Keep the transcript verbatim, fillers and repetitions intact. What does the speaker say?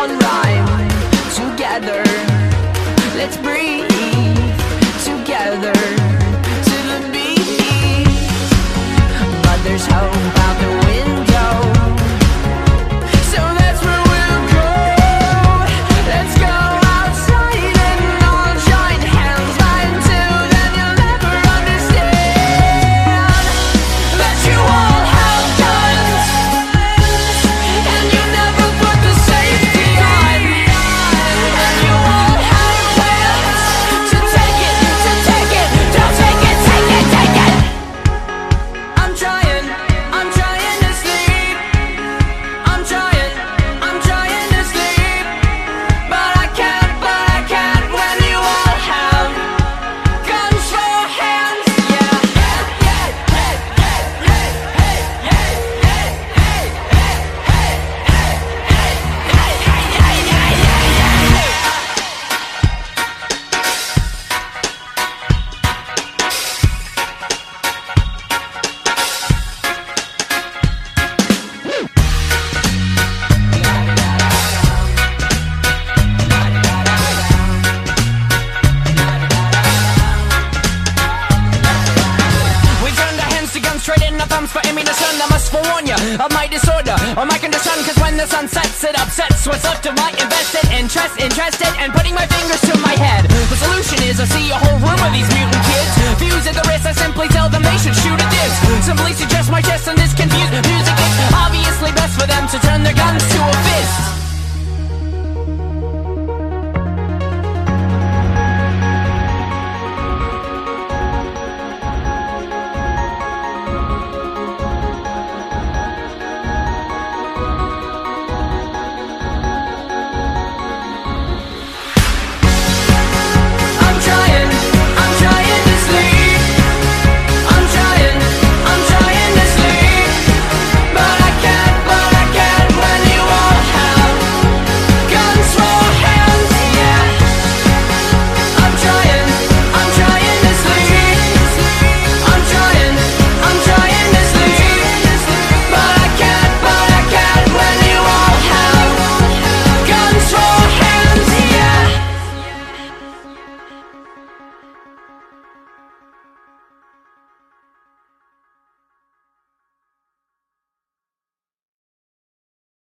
one rhyme together. Let's breathe together to the beat. But there's hope out the window, so that's where we'll go. Let's go outside and all join hands. Line two, then you'll never understand that you all have guns and you never put the safety on, and you all have plans to take it, to take it, don't take it, take it, take it. I'm trying, I'm trying to sleep. I'm trying, I'm trying to sleep, but I can't, but I can't when you all have guns for hands. Yeah. We turned our hands to guns, trading our thumbs for ammunition. I must forewarn you of my disorder or my condition, cause when the sun sets, it upsets what's left of my invested interest. Interested and putting my fingers to my head. The solution is I see a whole room of these mutant kids. Fuse at the wrist, I simply tell them they should shoot at this. Simply suggest my chest in this case